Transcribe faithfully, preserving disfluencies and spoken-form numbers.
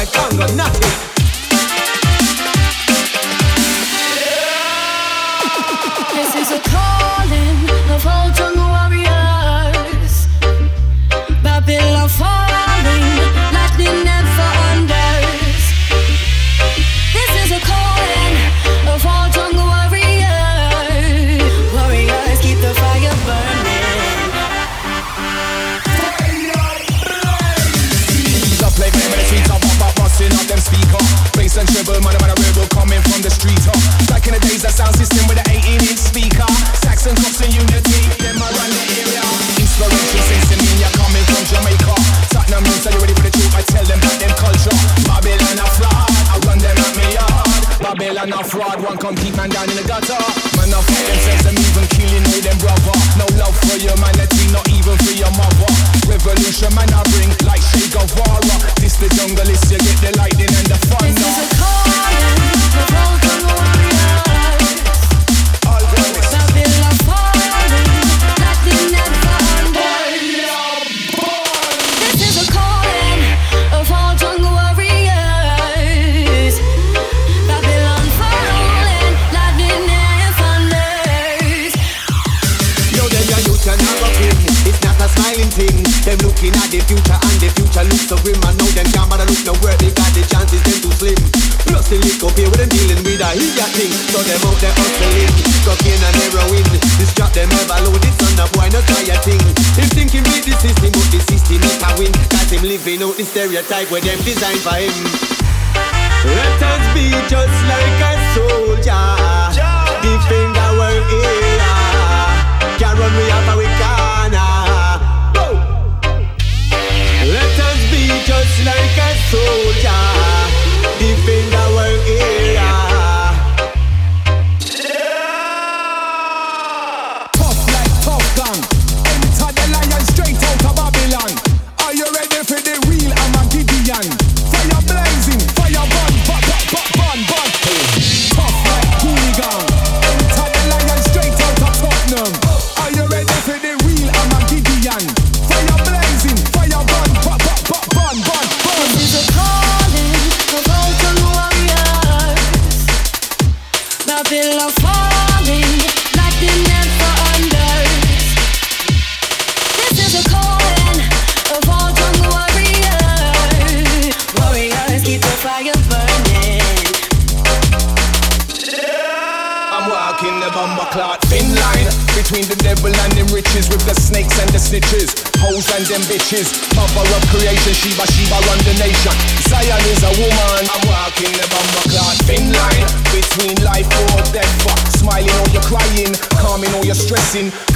Congo, nothing. This is a calling of all jungle warriors. Babylon falling, lightning never unders. This is a calling of all jungle warriors. Warriors, keep the fire burning. The play game in the streets of pop busting up them speaker. Bass and treble, man, man, a rebel coming from the street. Huh? Back in the days, that sound system with the eighteen inch speaker. Saxon cups and unity, them around the area. Inspiration system, mean you're coming from Jamaica. Tottenham news, are you ready for the truth? I tell them about them culture. Babylon a fraud, I run them at me yard. Babylon a fraud, one come keep man down in the gutter. Man a fight themselves, them even killing all them brother. No love for your humanity, not even for your mother. Revolution man I bring, like Che Guevara. This the jungle is, you get the lightning and the thunder. This is a calling of all jungle warriors. All girls. Babylon falling, lightning never unders. This is a calling of all jungle warriors. Babylon falling, lightning never unders. Yo, them your youth and have a king. It's not a smiling thing. Them looking at the future and the future looks so grim. And now them can't bother look no where they got the chances them too slim. Plus the lick up here with them dealing with a idiot thing. So them out there hustling, cocaine and heroin. This trap them ever load, it's on up, why not try a thing? Him thinking beat the system, but the system is a win. Cause him living out the stereotype where them designed for him. Let us be just like a soldier, defend our area. Can't run we up and we can't. Let us be just like a soldier, defend our area. Tough like tough gun. Enter the lion straight out of Babylon. Are you ready for the real Armageddon? Fire blazing, fire burn, burn, burn, burn, burn. Tough like hooligan. Enter the lion straight out of Tottenham. Are you ready for the real Armageddon? Fire blazing, fire burn, burn, burn, burn, burn, burn. This is a calling of all jungle warriors. Babylon falling, lightning never unders. This is a calling of all jungle warriors. Warriors, keep the fire burning. I'm walking the bomber clot thin line between the devil and them riches, with the snakes and the snitches, hoes and them bitches. Mother of creation, Sheba, Sheba run the nation. Zion is a woman. I'm walking the bomber clot thin line between life or death. Fuck, smiling or you're crying, calming or you're stressing.